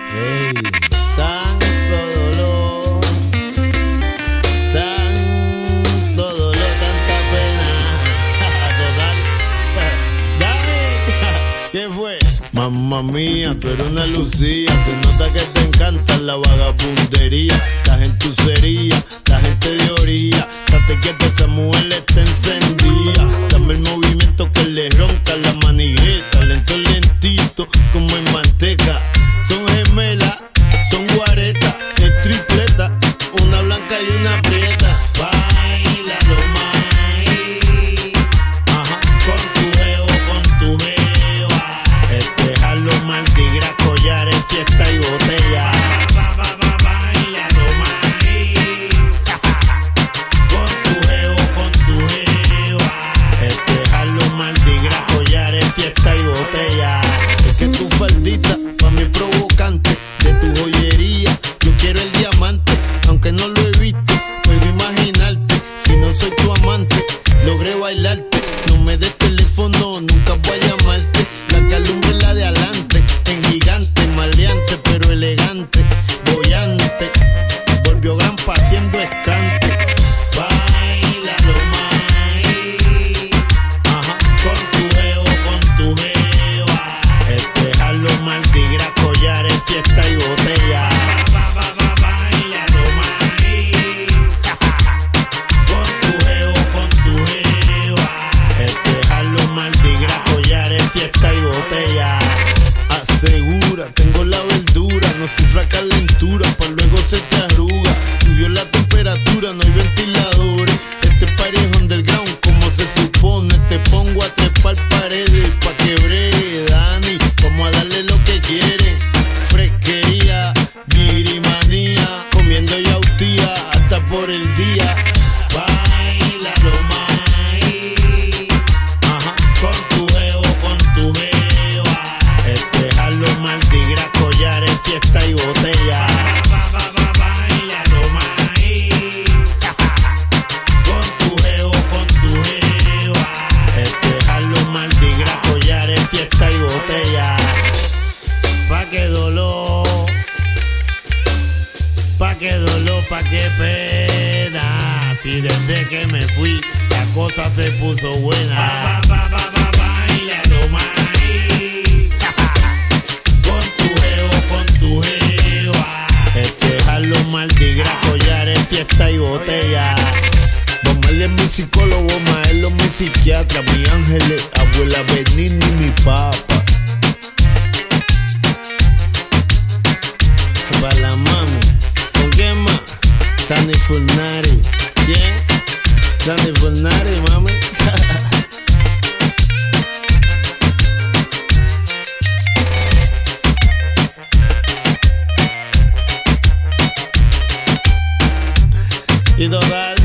Ey, tanto dolor, tanta pena. Total. Dame. ¿Qué fue? Mamma mía, tú eres una lucía. Se nota que te encanta la vagabundería. Estás en tu cería, estás en teoría. Date quieto, esa mujer está encendida. Dame el movimiento que le ronca la manigueta. Lento, lentito, como en manteca. Son gemelas, son guaretas, es tripleta, una blanca y una prieta. Báilalo, mai. Ajá, con tu jeva. Jalo, Mardi Gras, collares, fiesta y botella. Báilalo, mai. Con tu jeva. Jalo, Mardi Gras, collares, fiesta y botella. Es que tu faldita pa' mí provocante, de tu joyería yo quiero el diamante. Aunque no lo he visto, puedo imaginarte. Si no soy tu amante, logré bailarte. No me des teléfono, nunca voy a llamarte. La que alumbra es la de adelante, en gigante, maleante pero elegante, boyante. Volvió gran pa' haciendo escante. Báilalo, mai. Ajá, con tu jeva. Jalo, Mardi Gras, collares, fiesta y botella. Báilalo, mai. Con tu jeva. Jalo, Mardi Gras, collares, fiesta y botella. Asegura, tengo la verdura, no sufra calentura, pa' luego se te arruga. Subió la temperatura, no hay ventiladores. Este party es underground como se supone. Te pongo a trepar paredes pa' que bregue, Dani. Vamos a darle lo que quieren. Fresquería, guirimanía, comiendo yautía hasta por el día. Báilalo, mai. Ajá, con tu jeva. Jalo, Mardi Gras, collares, fiesta y botella. Báilalo, mai. Con tu jeva. Jalo, Mardi Gras, collares, fiesta y botella. Pa' que dolor, pa' que pena. Si desde que me fui la cosa se puso buena. Báilalo, mai. Con tu jeva. Jalo, Mardi Gras, collares, fiesta y botella. Bomel es mi psicólogo, Maelo mi psiquiatra, mi ángeles, abuela Benini, mi papá. Pa' la mami, ¿con quién más? Tani Furnari, ¿quién? Tani Furnari, mami. Y total.